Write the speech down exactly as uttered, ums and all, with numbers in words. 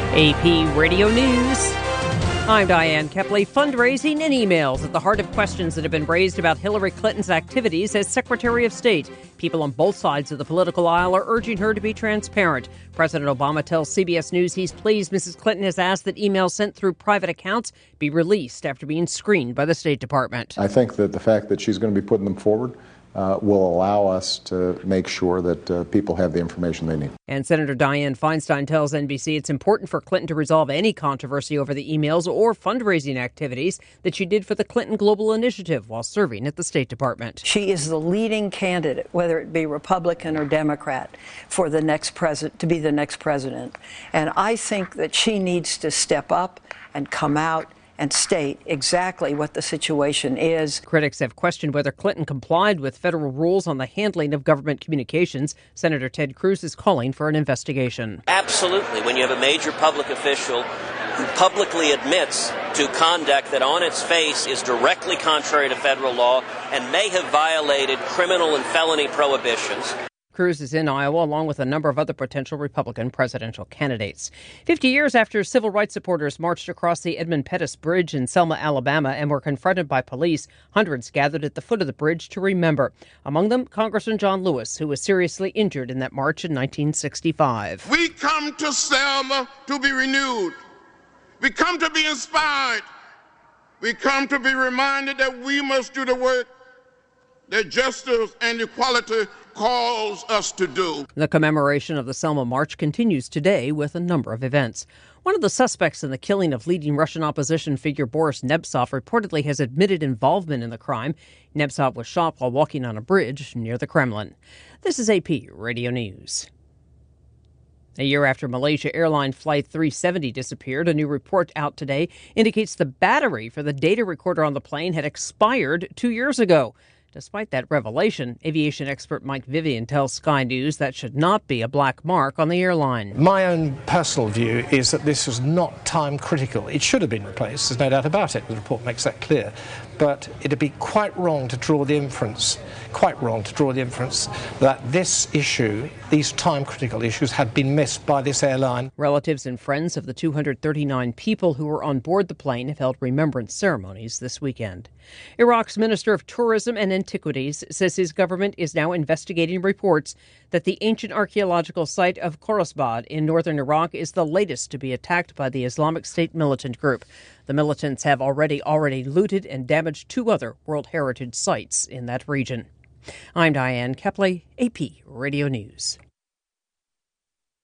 A P Radio News. I'm Diane Kepley. Fundraising and emails at the heart of questions that have been raised about Hillary Clinton's activities as Secretary of State. People on both sides of the political aisle are urging her to be transparent. President Obama tells C B S News he's pleased Missus Clinton has asked that emails sent through private accounts be released after being screened by the State Department. I think that the fact that she's going to be putting them forward Uh, will allow us to make sure that uh, people have the information they need. And Senator Dianne Feinstein tells N B C it's important for Clinton to resolve any controversy over the emails or fundraising activities that she did for the Clinton Global Initiative while serving at the State Department. She is the leading candidate, whether it be Republican or Democrat, for the next president, to be the next president. And I think that she needs to step up and come out and state exactly what the situation is. Critics have questioned whether Clinton complied with federal rules on the handling of government communications. Senator Ted Cruz is calling for an investigation. Absolutely. When you have a major public official who publicly admits to conduct that on its face is directly contrary to federal law and may have violated criminal and felony prohibitions. Cruz is in Iowa, along with a number of other potential Republican presidential candidates. Fifty years after civil rights supporters marched across the Edmund Pettus Bridge in Selma, Alabama, and were confronted by police, hundreds gathered at the foot of the bridge to remember. Among them, Congressman John Lewis, who was seriously injured in that march in nineteen sixty-five. We come to Selma to be renewed. We come to be inspired. We come to be reminded that we must do the work that justice and equality calls us to do. The commemoration of the Selma March continues today with a number of events. One of the suspects in the killing of leading Russian opposition figure Boris Nemtsov reportedly has admitted involvement in the crime. Nemtsov was shot while walking on a bridge near the Kremlin. This is A P Radio News. A year after Malaysia Airlines Flight three seventy disappeared, a new report out today indicates the battery for the data recorder on the plane had expired two years ago. Despite that revelation, aviation expert Mike Vivian tells Sky News that should not be a black mark on the airline. My own personal view is that this was not time critical. It should have been replaced, there's no doubt about it. The report makes that clear. But it'd be quite wrong to draw the inference, quite wrong to draw the inference that this issue, these time critical issues, had been missed by this airline. Relatives and friends of the two hundred thirty-nine people who were on board the plane have held remembrance ceremonies this weekend. Iraq's Minister of Tourism and Antiquities says his government is now investigating reports that the ancient archaeological site of Khorsabad in northern Iraq is the latest to be attacked by the Islamic State militant group. The militants have already already looted and damaged two other World Heritage sites in that region. I'm Diane Kepley, A P Radio News.